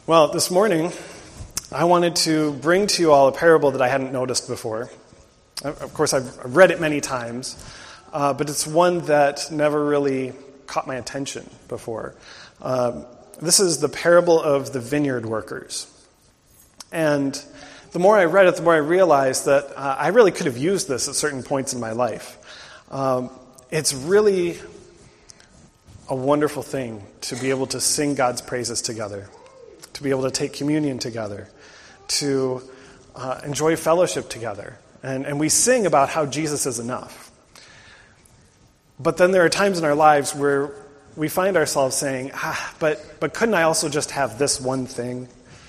Well, this morning, I wanted to bring to you all a parable that I hadn't noticed before. Of course, I've read it many times, but it's one that never really caught my attention before. This is the parable of the vineyard workers. And the more I read it, the more I realized that I really could have used this at certain points in my life. It's really a wonderful thing to be able to sing God's praises together, to be able to take communion together, to enjoy fellowship together. And we sing about how Jesus is enough. But then there are times in our lives where we find ourselves saying, but couldn't I also just have this one thing?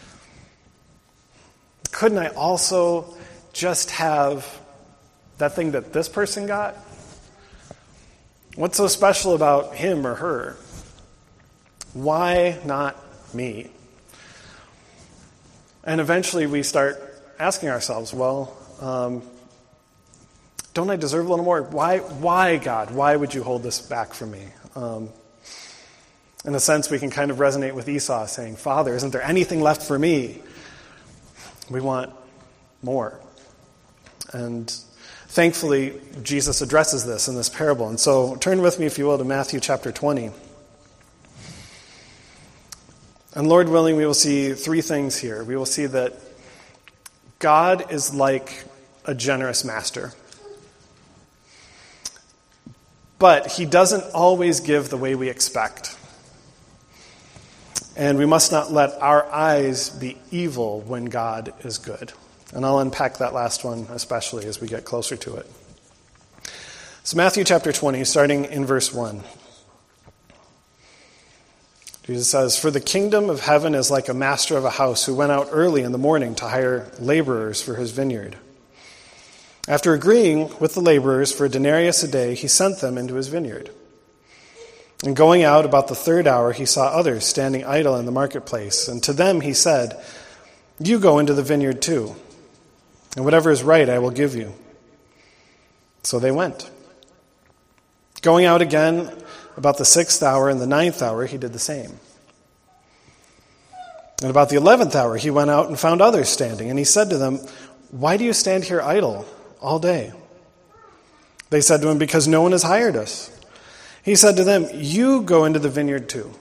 Couldn't I also just have that thing that this person got? What's so special about him or her? Why not me? And eventually we start asking ourselves, well, don't I deserve a little more? Why, God? Why would you hold this back from me? In a sense, we can kind of resonate with Esau saying, Father, isn't there anything left for me? We want more. And thankfully, Jesus addresses this in this parable. And so turn with me, if you will, to Matthew chapter 20. And Lord willing, we will see three things here. We will see that God is like a generous master. But he doesn't always give the way we expect. And we must not let our eyes be evil when God is good. And I'll unpack that last one especially as we get closer to it. So Matthew chapter 20, starting in verse 1. Jesus says, "For the kingdom of heaven is like a master of a house who went out early in the morning to hire laborers for his vineyard. After agreeing with the laborers for a denarius a day, he sent them into his vineyard. And going out about the third hour, he saw others standing idle in the marketplace. And to them he said, 'You go into the vineyard too, and whatever is right I will give you.' So they went. Going out again about the 6th hour and the 9th hour, he did the same. And about the 11th hour, he went out and found others standing. And he said to them, 'Why do you stand here idle all day?' They said to him, 'Because no one has hired us.' He said to them, 'You go into the vineyard too.'"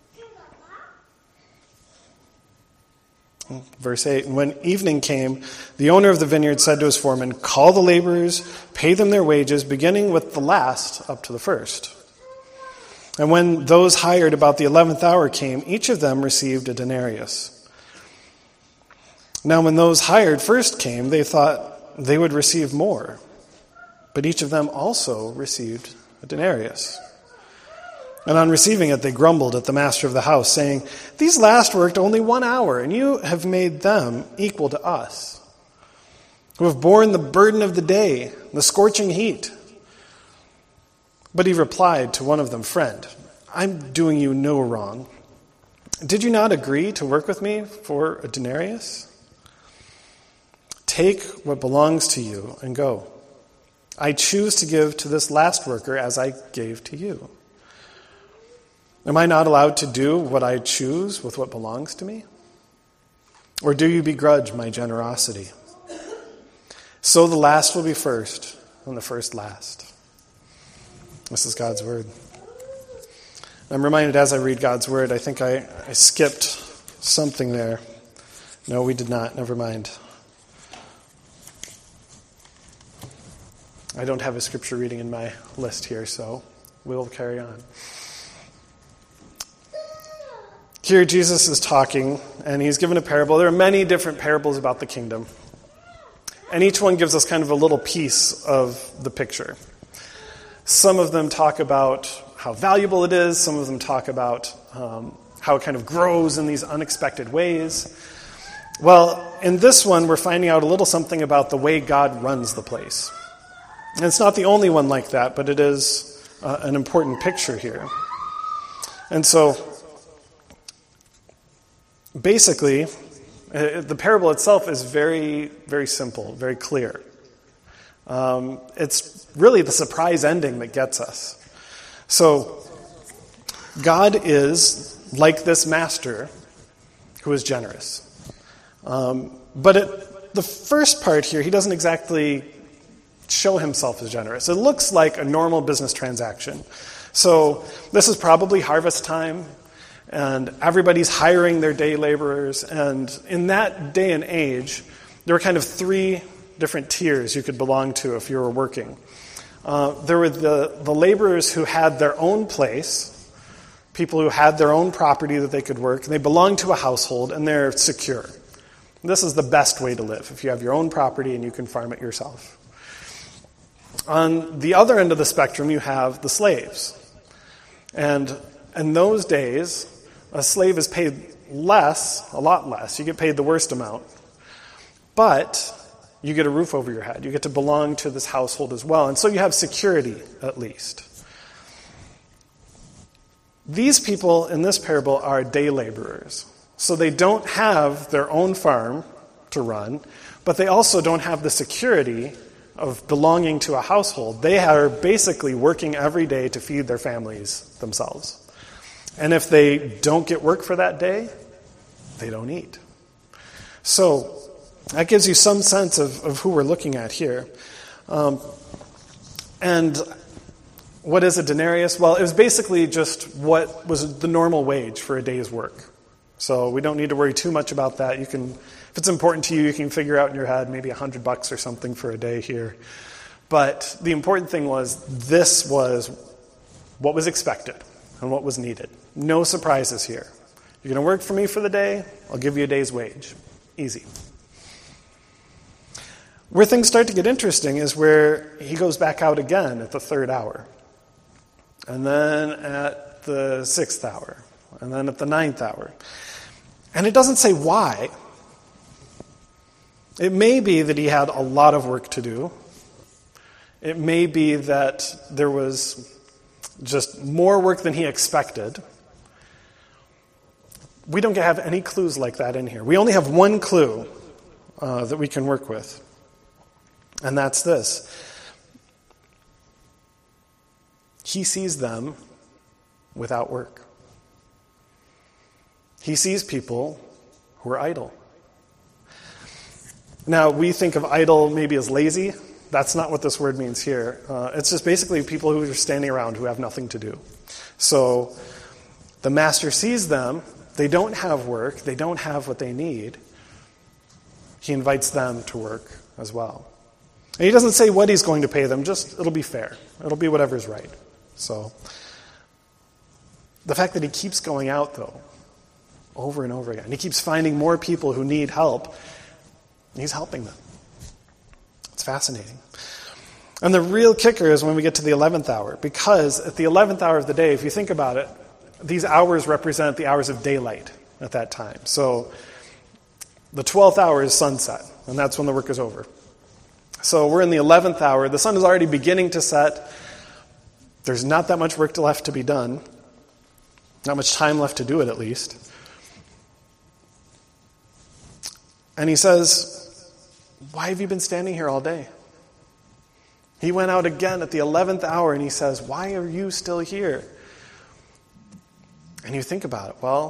Verse 8, "And when evening came, the owner of the vineyard said to his foreman, 'Call the laborers, pay them their wages, beginning with the last up to the first.' And when those hired about the 11th hour came, each of them received a denarius. Now when those hired first came, they thought they would receive more. But each of them also received a denarius. And on receiving it, they grumbled at the master of the house, saying, 'These last worked only 1 hour, and you have made them equal to us, who have borne the burden of the day, the scorching heat.' But he replied to one of them, 'Friend, I'm doing you no wrong. Did you not agree to work with me for a denarius? Take what belongs to you and go. I choose to give to this last worker as I gave to you. Am I not allowed to do what I choose with what belongs to me? Or do you begrudge my generosity? So the last will be first, and the first last.'" This is God's word. I'm reminded as I read God's word, I think I skipped something there. No, we did not. Never mind. I don't have a scripture reading in my list here, so we'll carry on. Here Jesus is talking, and he's given a parable. There are many different parables about the kingdom. And each one gives us kind of a little piece of the picture. Some of them talk about how valuable it is. Some of them talk about how it kind of grows in these unexpected ways. Well, in this one, we're finding out a little something about the way God runs the place. And it's not the only one like that, but it is an important picture here. And so, basically, the parable itself is very, very simple, very clear. It's really the surprise ending that gets us. So, God is like this master who is generous. But the first part here, he doesn't exactly show himself as generous. It looks like a normal business transaction. So this is probably harvest time, and everybody's hiring their day laborers. And in that day and age, there were kind of three different tiers you could belong to if you were working. There were the laborers who had their own place, people who had their own property that they could work, and they belong to a household, and they're secure. This is the best way to live, if you have your own property and you can farm it yourself. On the other end of the spectrum, you have the slaves. And in those days, a slave is paid less, a lot less. You get paid the worst amount. But you get a roof over your head. You get to belong to this household as well. And so you have security, at least. These people in this parable are day laborers. So they don't have their own farm to run, but they also don't have the security of belonging to a household. They are basically working every day to feed their families themselves. And if they don't get work for that day, they don't eat. So that gives you some sense of who we're looking at here. And what is a denarius? Well, it was basically just what was the normal wage for a day's work. So we don't need to worry too much about that. You can, if it's important to you, you can figure out in your head maybe $100 or something for a day here. But the important thing was this was what was expected and what was needed. No surprises here. You're going to work for me for the day, I'll give you a day's wage. Easy. Where things start to get interesting is where he goes back out again at the 3rd hour. And then at the 6th hour. And then at the 9th hour. And it doesn't say why. It may be that he had a lot of work to do. It may be that there was just more work than he expected. We don't have any clues like that in here. We only have one clue that we can work with. And that's this. He sees them without work. He sees people who are idle. Now, we think of idle maybe as lazy. That's not what this word means here. It's just basically people who are standing around who have nothing to do. So the master sees them. They don't have work. They don't have what they need. He invites them to work as well. And he doesn't say what he's going to pay them, just it'll be fair. It'll be whatever's right. So the fact that he keeps going out, though, over and over again, he keeps finding more people who need help, and he's helping them. It's fascinating. And the real kicker is when we get to the 11th hour, because at the 11th hour of the day, if you think about it, these hours represent the hours of daylight at that time. So the 12th hour is sunset, and that's when the work is over. So we're in the 11th hour. The sun is already beginning to set. There's not that much work left to be done. Not much time left to do it, at least. And he says, why have you been standing here all day? He went out again at the 11th hour, and he says, why are you still here? And you think about it. Well,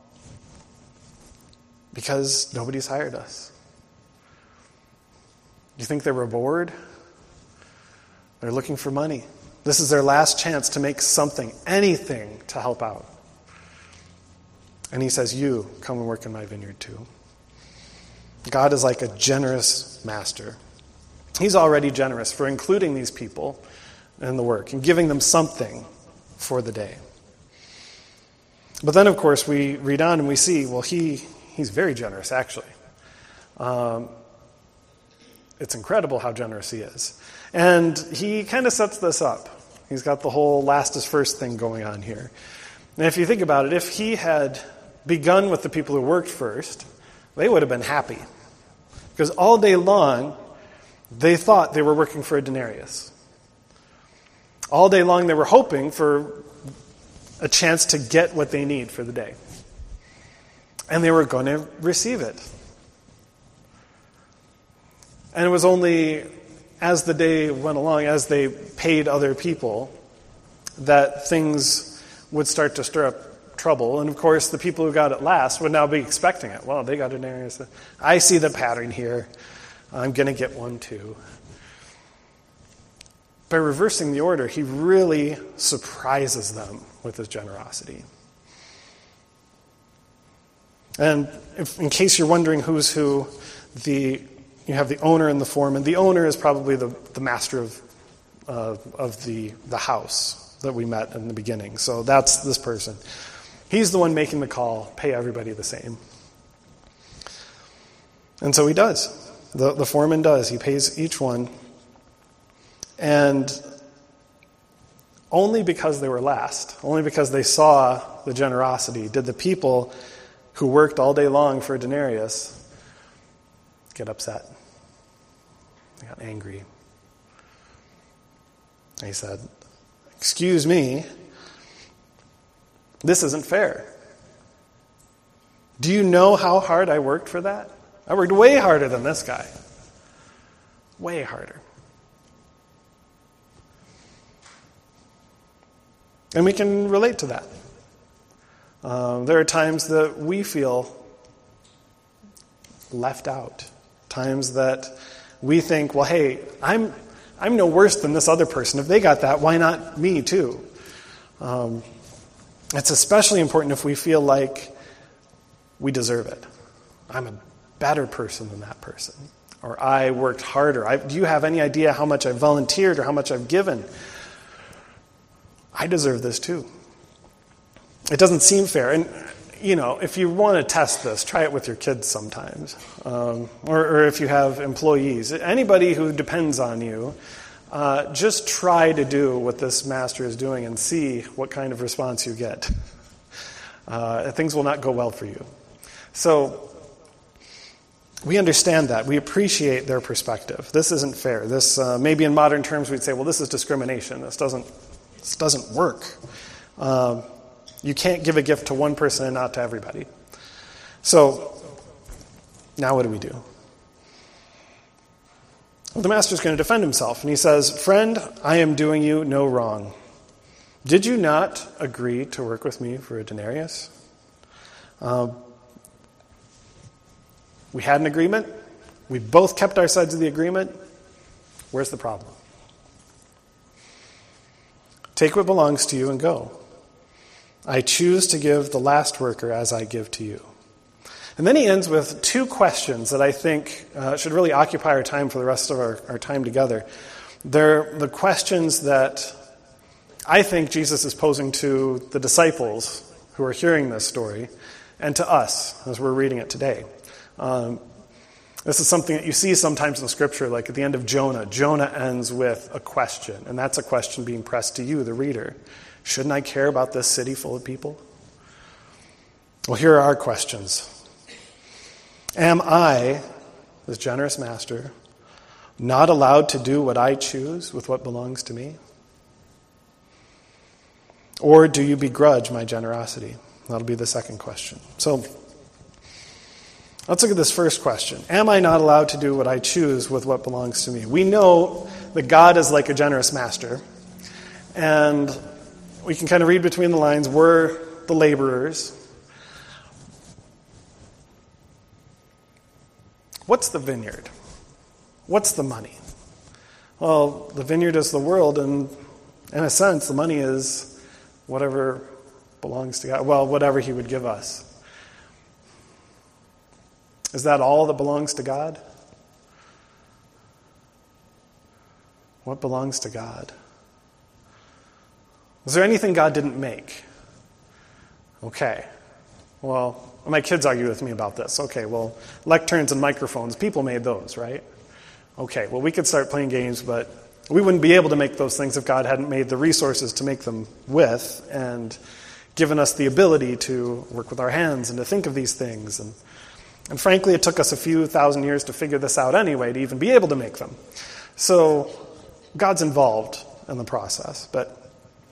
because nobody's hired us. Do you think they were bored? They're looking for money. This is their last chance to make something, anything, to help out. And he says, you, come and work in my vineyard too. God is like a generous master. He's already generous for including these people in the work and giving them something for the day. But then, of course, we read on and we see, well, he's very generous, actually. It's incredible how generous he is. And he kind of sets this up. He's got the whole last is first thing going on here. And if you think about it, if he had begun with the people who worked first, they would have been happy. Because all day long, they thought they were working for a denarius. All day long, they were hoping for a chance to get what they need for the day. And they were going to receive it. And it was only as the day went along, as they paid other people, that things would start to stir up trouble. And of course, the people who got it last would now be expecting it. Well, they got a denarius. I see the pattern here. I'm going to get one too. By reversing the order, he really surprises them with his generosity. And in case you're wondering who's who, you have the owner and the foreman. The owner is probably the master of the house that we met in the beginning. So that's this person. He's the one making the call, pay everybody the same. And so he does. The foreman does. He pays each one. And only because they were last, only because they saw the generosity, did the people who worked all day long for a denarius get upset. They got angry. He said, "Excuse me, this isn't fair. Do you know how hard I worked for that? I worked way harder than this guy. Way harder." And we can relate to that. There are times that we feel left out. Times that we think, well, hey, I'm no worse than this other person. If they got that, why not me too? It's especially important if we feel like we deserve it. I'm a better person than that person. Or I worked harder. Do you have any idea how much I volunteered or how much I've given? I deserve this too. It doesn't seem fair. And, if you want to test this, try it with your kids sometimes. Or if you have employees. Anybody who depends on you, just try to do what this master is doing and see what kind of response you get. Things will not go well for you. So, we understand that. We appreciate their perspective. This isn't fair. This, maybe in modern terms we'd say, well, this is discrimination. This doesn't work. You can't give a gift to one person and not to everybody. So, now what do we do? Well, the master's going to defend himself, and he says, "Friend, I am doing you no wrong. Did you not agree to work with me for a denarius? We had an agreement. We both kept our sides of the agreement. Where's the problem? Take what belongs to you and go. I choose to give the last worker as I give to you." And then he ends with two questions that I think should really occupy our time for the rest of our time together. They're the questions that I think Jesus is posing to the disciples who are hearing this story and to us as we're reading it today. This is something that you see sometimes in Scripture, like at the end of Jonah. Jonah ends with a question, and that's a question being pressed to you, the reader. Shouldn't I care about this city full of people? Well, here are our questions. Am I, this generous master, not allowed to do what I choose with what belongs to me? Or do you begrudge my generosity? That'll be the second question. So, let's look at this first question. Am I not allowed to do what I choose with what belongs to me? We know that God is like a generous master. And we can kind of read between the lines. We're the laborers. What's the vineyard? What's the money? Well, the vineyard is the world, and in a sense, the money is whatever belongs to God. Well, whatever he would give us. Is that all that belongs to God? What belongs to God? Is there anything God didn't make? Okay. Well, my kids argue with me about this. Okay, well, lecterns and microphones, people made those, right? Okay, well, we could start playing games, but we wouldn't be able to make those things if God hadn't made the resources to make them with and given us the ability to work with our hands and to think of these things. And frankly, it took us a few thousand years to figure this out anyway, to even be able to make them. So God's involved in the process, but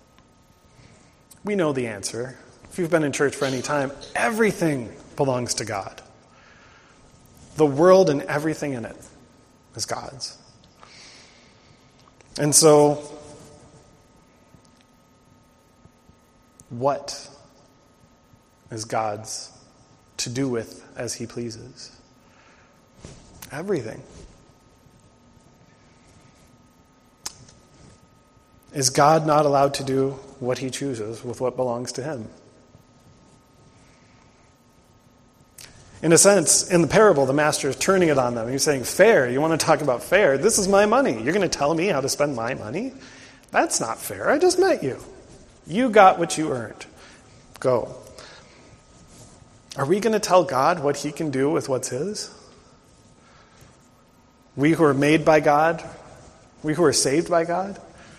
we know the answer. If you've been in church for any time, everything belongs to God. The world and everything in it is God's. And so, what is God's to do with as he pleases. Everything. Is God not allowed to do what he chooses with what belongs to him? In a sense, in the parable, the master is turning it on them. He's saying, fair, you want to talk about fair? This is my money. You're going to tell me how to spend my money? That's not fair. I just met you. You got what you earned. Go. Are we going to tell God what he can do with what's his? We who are made by God, we who are saved by God,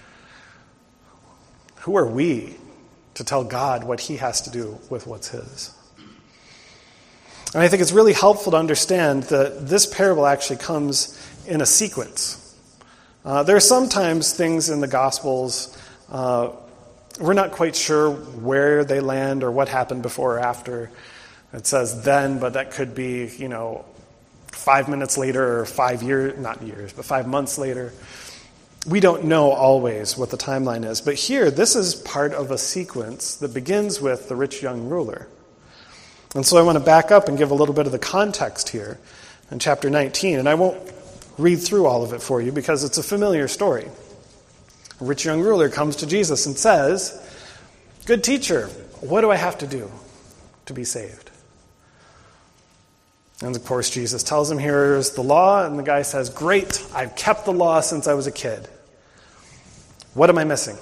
who are we to tell God what he has to do with what's his? And I think it's really helpful to understand that this parable actually comes in a sequence. There are sometimes things in the Gospels, we're not quite sure where they land or what happened before or after. It says then, but that could be, 5 minutes later or 5 years, not years, but 5 months later. We don't know always what the timeline is. But here, this is part of a sequence that begins with the rich young ruler. And so I want to back up and give a little bit of the context here in chapter 19. And I won't read through all of it for you because it's a familiar story. A rich young ruler comes to Jesus and says, "Good teacher, what do I have to do to be saved?" And of course, Jesus tells him, here's the law. And the guy says, "Great, I've kept the law since I was a kid. What am I missing?"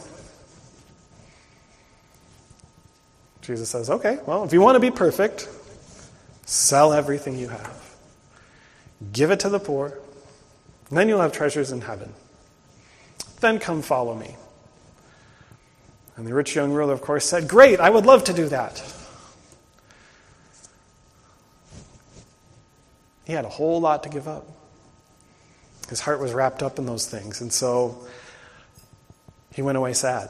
Jesus says, "Okay, well, if you want to be perfect, sell everything you have. Give it to the poor, and then you'll have treasures in heaven. Then come follow me." And the rich young ruler, of course, said, "Great, I would love to do that." He had a whole lot to give up. His heart was wrapped up in those things, and so he went away sad.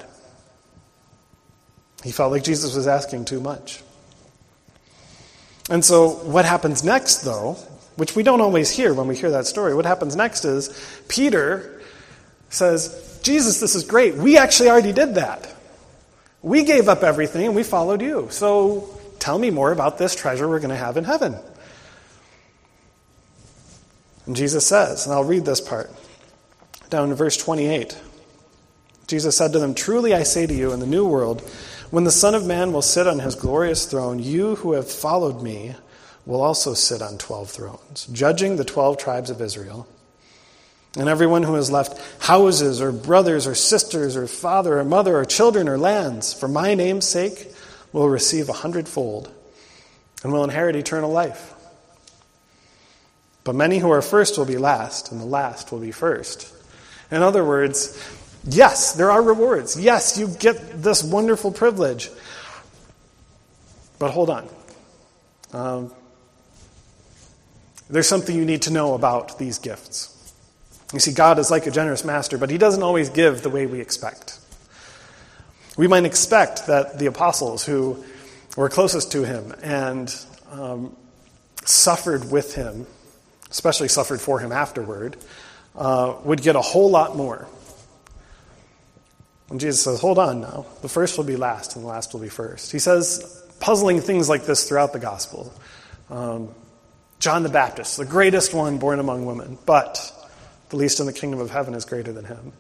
He felt like Jesus was asking too much. And so what happens next, though, which we don't always hear when we hear that story, what happens next is Peter says, "Jesus, this is great. We actually already did that. We gave up everything and we followed you. So tell me more about this treasure we're going to have in heaven." And Jesus says, and I'll read this part, down in verse 28. Jesus said to them, "Truly I say to you, in the new world, when the Son of Man will sit on his glorious throne, you who have followed me will also sit on 12 thrones, judging the 12 tribes of Israel. And everyone who has left houses or brothers or sisters or father or mother or children or lands for my name's sake will receive 100-fold and will inherit eternal life. But many who are first will be last, and the last will be first." In other words, yes, there are rewards. Yes, you get this wonderful privilege. But hold on. There's something you need to know about these gifts. You see, God is like a generous master, but he doesn't always give the way we expect. We might expect that the apostles who were closest to him and suffered with him, especially suffered for him afterward, would get a whole lot more. And Jesus says, hold on now. The first will be last, and the last will be first. He says puzzling things like this throughout the gospel. John the Baptist, the greatest one born among women, but the least in the kingdom of heaven is greater than him.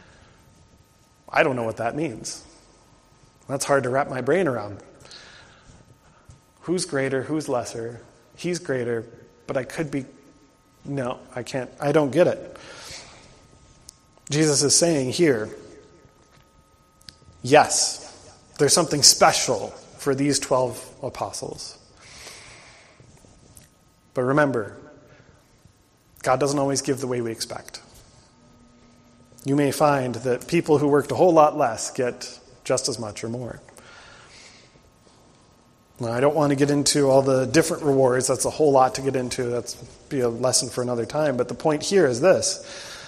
I don't know what that means. That's hard to wrap my brain around. Who's greater? Who's lesser? He's greater, but I could be... No, I can't. I don't get it. Jesus is saying here, yes, there's something special for these 12 apostles. But remember, God doesn't always give the way we expect. You may find that people who worked a whole lot less get just as much or more. Now, I don't want to get into all the different rewards. That's a whole lot to get into. That's be a lesson for another time. But the point here is this.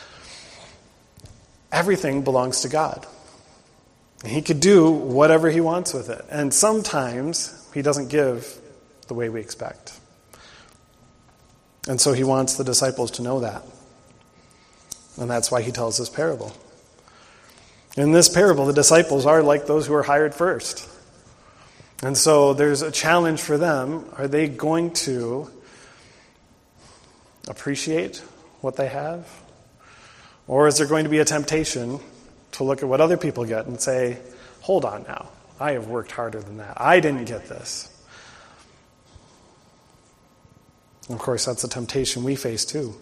Everything belongs to God. He could do whatever he wants with it. And sometimes he doesn't give the way we expect. And so he wants the disciples to know that. And that's why he tells this parable. In this parable, the disciples are like those who are hired first. And so there's a challenge for them. Are they going to appreciate what they have? Or is there going to be a temptation to look at what other people get and say, hold on now, I have worked harder than that. I didn't get this. And of course, that's a temptation we face too.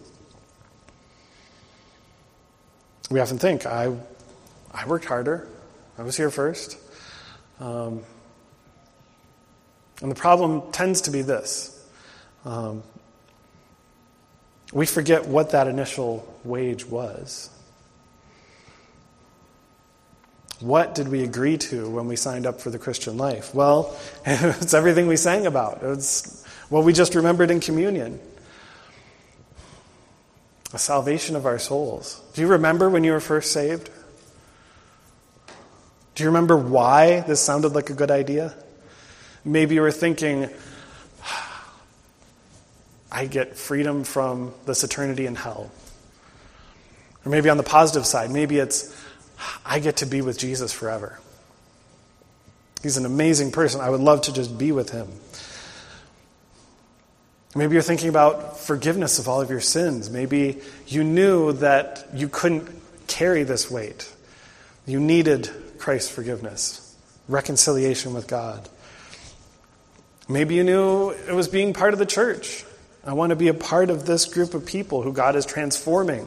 We often think, I worked harder. I was here first. And the problem tends to be this. We forget what that initial wage was. What did we agree to when we signed up for the Christian life? Well, it's everything we sang about. It's what we just remembered in communion. The salvation of our souls. Do you remember when you were first saved? Do you remember why this sounded like a good idea? Maybe you were thinking, I get freedom from this eternity in hell. Or maybe on the positive side, maybe it's, I get to be with Jesus forever. He's an amazing person. I would love to just be with him. Maybe you're thinking about forgiveness of all of your sins. Maybe you knew that you couldn't carry this weight. You needed Christ's forgiveness, reconciliation with God. Maybe you knew it was being part of the church. I want to be a part of this group of people who God is transforming.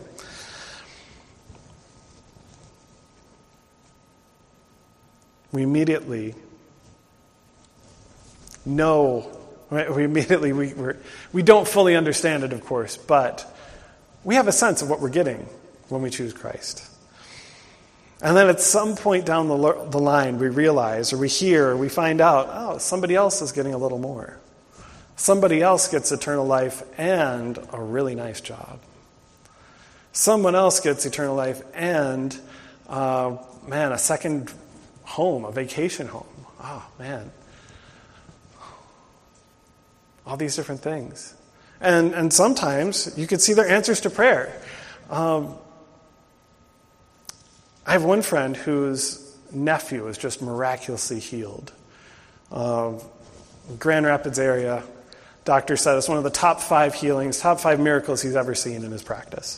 We immediately know, we don't fully understand it, of course, but we have a sense of what we're getting when we choose Christ. And then at some point down the line, we realize, or we hear, or we find out, oh, somebody else is getting a little more. Somebody else gets eternal life and a really nice job. Someone else gets eternal life and, a second home, a vacation home. Oh, man. All these different things. And sometimes you can see their answers to prayer. I have one friend whose nephew was just miraculously healed. Grand Rapids area, doctor said it's one of the top 5 healings, top 5 miracles he's ever seen in his practice.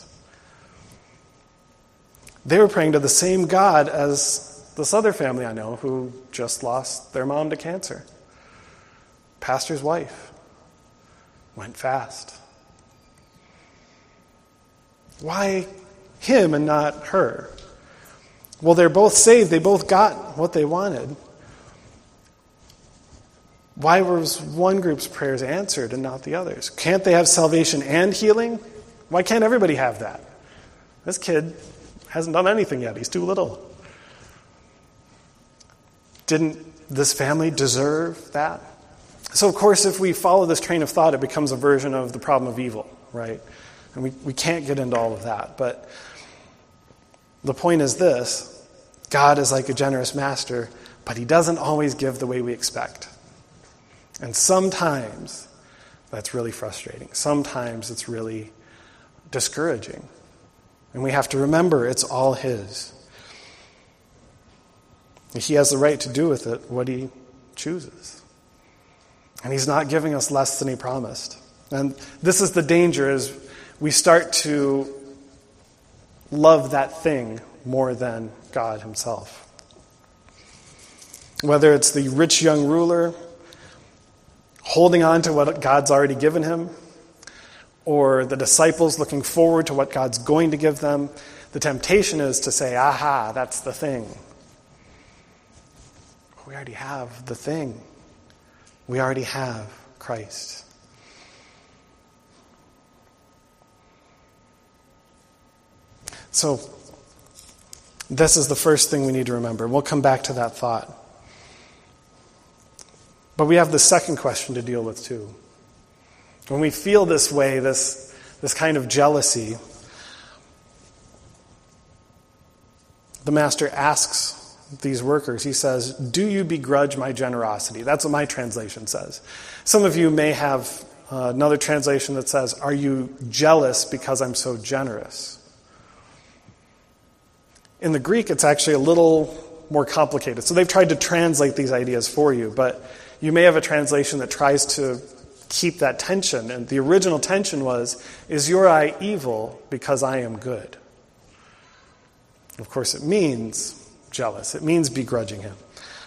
They were praying to the same God as this other family I know who just lost their mom to cancer. Pastor's wife went fast. Why him and not her? Well, they're both saved. They both got what they wanted. Why was one group's prayers answered and not the others? Can't they have salvation and healing? Why can't everybody have that? This kid hasn't done anything yet. He's too little. Didn't this family deserve that? So, of course, if we follow this train of thought, it becomes a version of the problem of evil, right? And we can't get into all of that. But the point is this. God is like a generous master, but he doesn't always give the way we expect. And sometimes that's really frustrating. Sometimes it's really discouraging. And we have to remember it's all his. He has the right to do with it what he chooses. And he's not giving us less than he promised. And this is the danger, is we start to love that thing more than God himself. Whether it's the rich young ruler holding on to what God's already given him, or the disciples looking forward to what God's going to give them, the temptation is to say, aha, that's the thing. We already have the thing. We already have Christ. So, this is the first thing we need to remember. We'll come back to that thought. But we have the second question to deal with too. When we feel this way, this kind of jealousy, the master asks these workers, he says, do you begrudge my generosity? That's what my translation says. Some of you may have another translation that says, are you jealous because I'm so generous? In the Greek, it's actually a little more complicated. So they've tried to translate these ideas for you, but you may have a translation that tries to keep that tension. And the original tension was, is your eye evil because I am good? Of course, it means jealous. It means begrudging him.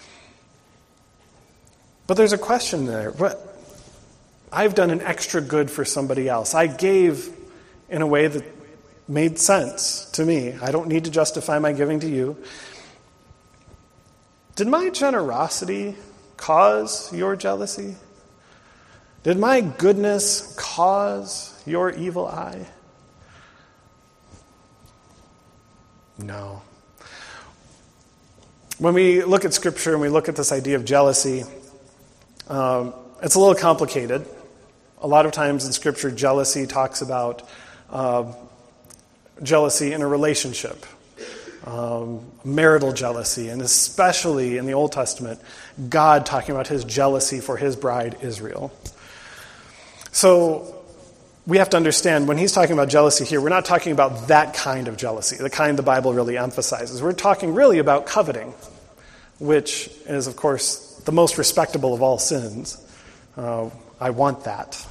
But there's a question there. What? I've done an extra good for somebody else. I gave in a way that made sense to me. I don't need to justify my giving to you. Did my generosity cause your jealousy? Did my goodness cause your evil eye? No. When we look at Scripture and we look at this idea of jealousy, it's a little complicated. A lot of times in Scripture, jealousy talks about jealousy in a relationship, marital jealousy, and especially in the Old Testament, God talking about his jealousy for his bride, Israel. So we have to understand, when he's talking about jealousy here, we're not talking about that kind of jealousy, the kind the Bible really emphasizes. We're talking really about coveting, which is, of course, the most respectable of all sins. I want that.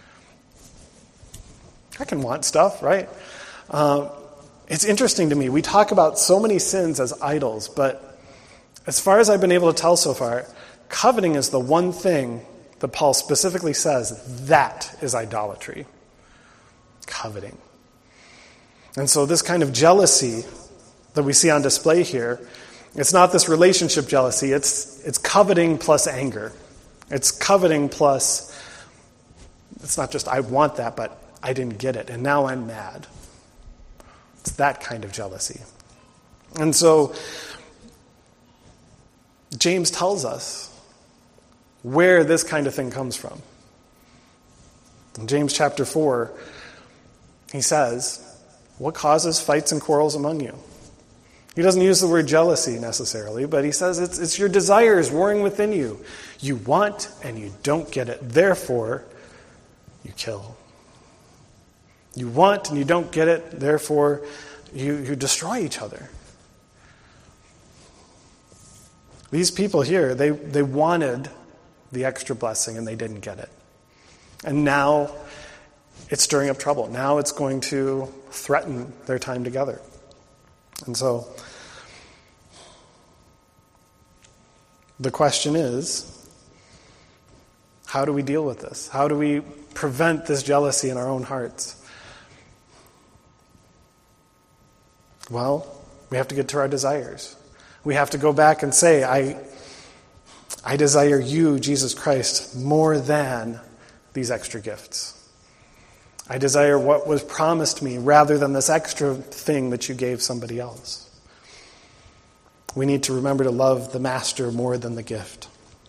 I can want stuff, right? It's interesting to me. We talk about so many sins as idols, but as far as I've been able to tell so far, coveting is the one thing that Paul specifically says that is idolatry. Coveting. And so this kind of jealousy that we see on display here, it's not this relationship jealousy, it's coveting plus anger. It's coveting plus, it's not just I want that, but I didn't get it, and now I'm mad. It's that kind of jealousy. And so James tells us where this kind of thing comes from. In James chapter 4, he says, what causes fights and quarrels among you? He doesn't use the word jealousy necessarily, but he says it's your desires warring within you. You want and you don't get it. Therefore, you kill. You want and you don't get it. Therefore, you destroy each other. These people here, they wanted the extra blessing and they didn't get it. And now it's stirring up trouble. Now it's going to threaten their time together. And so the question is, how do we deal with this? How do we prevent this jealousy in our own hearts? Well, we have to get to our desires. We have to go back and say, I desire you, Jesus Christ, more than these extra gifts. I desire what was promised me rather than this extra thing that you gave somebody else. We need to remember to love the master more than the gift.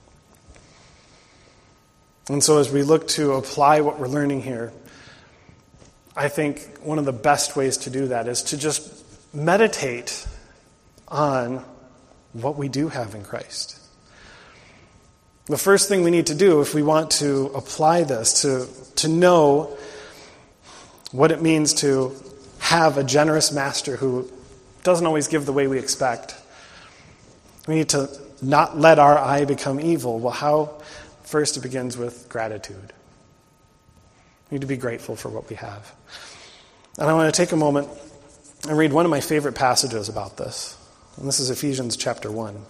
And so as we look to apply what we're learning here, I think one of the best ways to do that is to just meditate on what we do have in Christ. The first thing we need to do if we want to apply this, to know what it means to have a generous master who doesn't always give the way we expect. We need to not let our eye become evil. Well, how? First, it begins with gratitude. We need to be grateful for what we have. And I want to take a moment and read one of my favorite passages about this. And this is Ephesians chapter 1.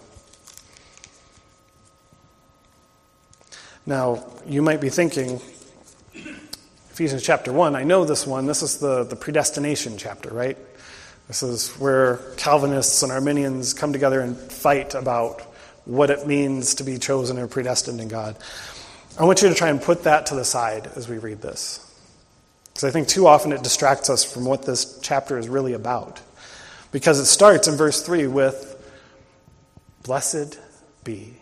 Now, you might be thinking, Ephesians chapter 1, I know this one. This is the predestination chapter, right? This is where Calvinists and Arminians come together and fight about what it means to be chosen or predestined in God. I want you to try and put that to the side as we read this. Because I think too often it distracts us from what this chapter is really about. Because it starts in verse 3 with, blessed be.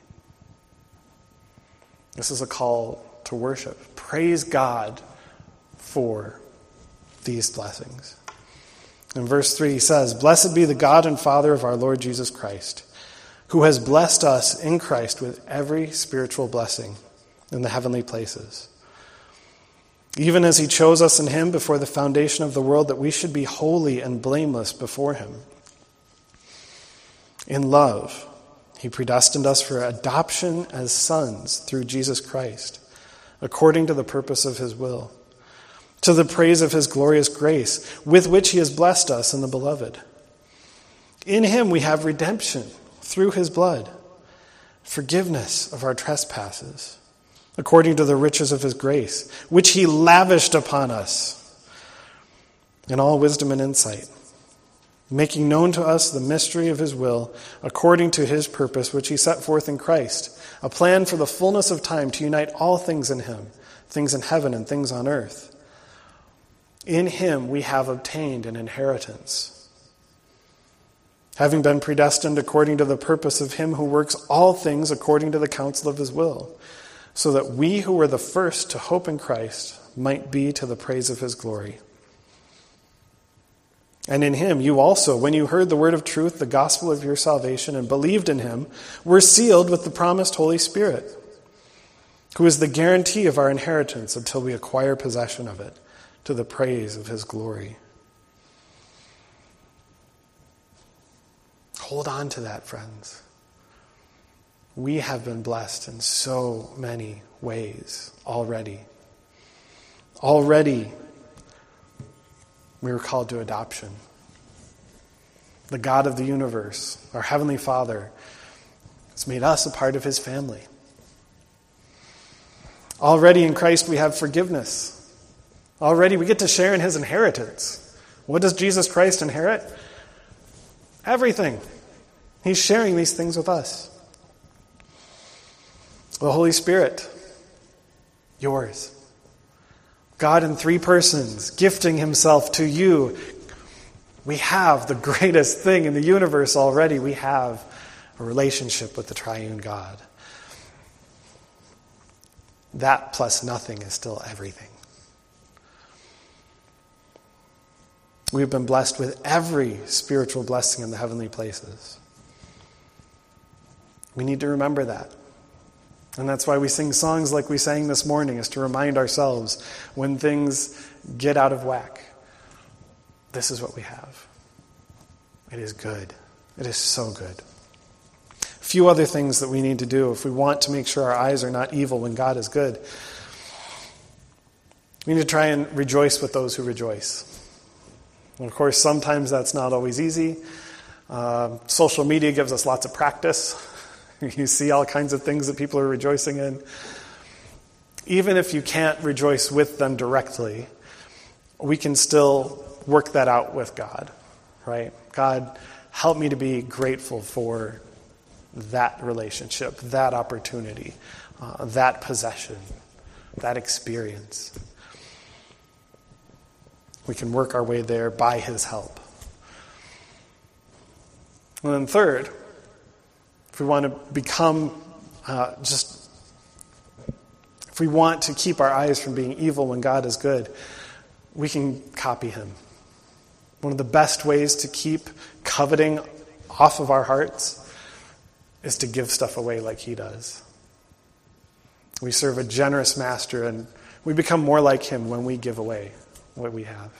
This is a call to worship. Praise God for these blessings. In verse 3 he says, blessed be the God and Father of our Lord Jesus Christ, who has blessed us in Christ with every spiritual blessing in the heavenly places. Even as he chose us in him before the foundation of the world, that we should be holy and blameless before him. In love, he predestined us for adoption as sons through Jesus Christ, according to the purpose of his will, to the praise of his glorious grace, with which he has blessed us in the beloved. In him we have redemption through his blood, forgiveness of our trespasses, according to the riches of his grace, which he lavished upon us in all wisdom and insight, making known to us the mystery of his will, according to his purpose, which he set forth in Christ, a plan for the fullness of time to unite all things in him, things in heaven and things on earth. In him we have obtained an inheritance, having been predestined according to the purpose of him who works all things according to the counsel of his will, so that we who were the first to hope in Christ might be to the praise of his glory. And in him you also, when you heard the word of truth, the gospel of your salvation, and believed in him, were sealed with the promised Holy Spirit, who is the guarantee of our inheritance until we acquire possession of it, to the praise of his glory. Hold on to that, friends. We have been blessed in so many ways already. Already, we were called to adoption. The God of the universe, our Heavenly Father, has made us a part of his family. Already in Christ we have forgiveness. Already we get to share in his inheritance. What does Jesus Christ inherit? Everything. He's sharing these things with us. The Holy Spirit, yours. God in three persons, gifting himself to you. We have the greatest thing in the universe already. We have a relationship with the triune God. That plus nothing is still everything. We've been blessed with every spiritual blessing in the heavenly places. We need to remember that. And that's why we sing songs like we sang this morning, is to remind ourselves when things get out of whack. This is what we have. It is good. It is so good. A few other things that we need to do if we want to make sure our eyes are not evil when God is good. We need to try and rejoice with those who rejoice. And of course, sometimes that's not always easy. Social media gives us lots of practice. You see all kinds of things that people are rejoicing in. Even if you can't rejoice with them directly, we can still work that out with God, right? God, help me to be grateful for that relationship, that opportunity, that possession, that experience. We can work our way there by his help. And then third, if we want to become if we want to keep our eyes from being evil when God is good, we can copy him. One of the best ways to keep coveting off of our hearts is to give stuff away like he does. We serve a generous master, and we become more like him when we give away what we have.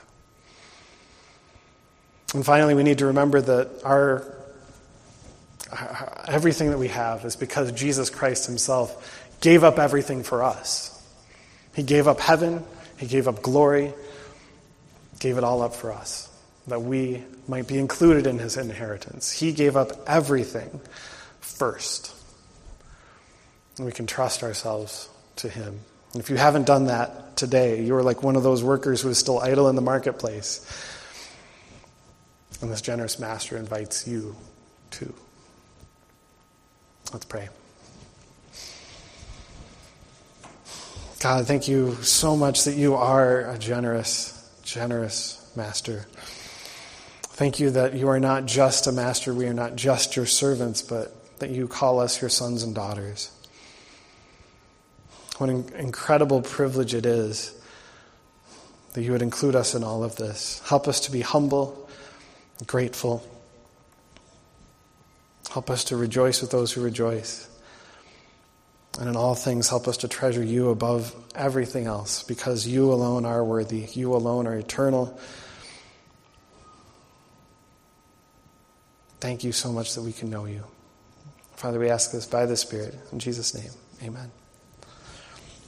And finally, we need to remember that everything that we have is because Jesus Christ himself gave up everything for us. He gave up heaven, he gave up glory, gave it all up for us, that we might be included in his inheritance. He gave up everything first. And we can trust ourselves to him. And if you haven't done that today, you're like one of those workers who is still idle in the marketplace. And this generous master invites you too. Let's pray. God, thank you so much that you are a generous, generous master. Thank you that you are not just a master, we are not just your servants, but that you call us your sons and daughters. What an incredible privilege it is that you would include us in all of this. Help us to be humble, grateful. Help us to rejoice with those who rejoice. And in all things, help us to treasure you above everything else, because you alone are worthy. You alone are eternal. Thank you so much that we can know you. Father, we ask this by the Spirit. In Jesus' name, amen.